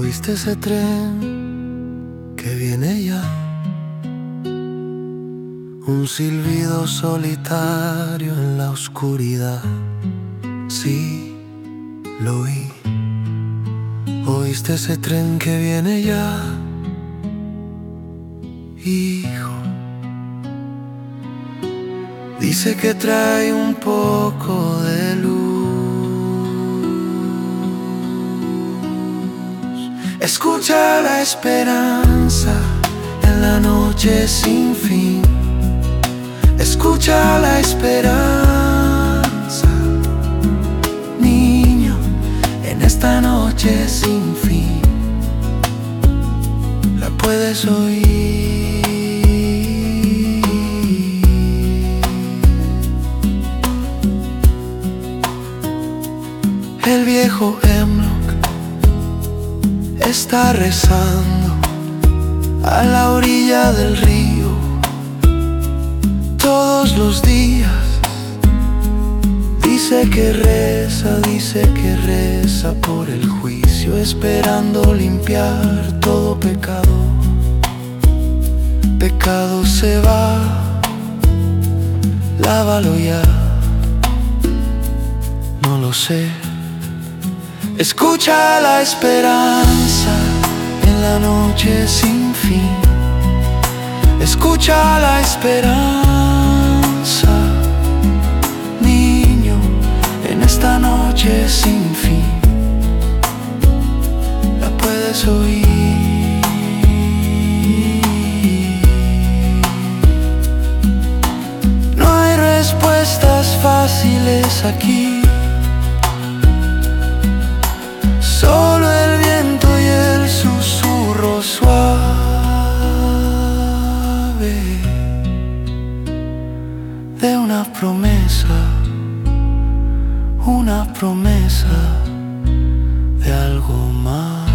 ¿Oíste ese tren que viene ya? Un silbido solitario en la oscuridad. Sí, lo oí. ¿Oíste ese tren que viene ya? Hijo, dice que trae un poco de luz. Escucha la esperanza en la noche sin fin. Escucha la esperanza, niño, en esta noche sin fin. La puedes oír. El viejo Hemlock está rezando a la orilla del río todos los días. Dice que reza por el juicio, esperando limpiar todo pecado. Pecado se va, lávalo ya. No lo sé. Escucha la esperanza en la noche sin fin. Escucha la esperanza, niño, en esta noche sin fin. La puedes oír. No hay respuestas fáciles aquí. Solo el viento y el susurro suave de una promesa de algo más.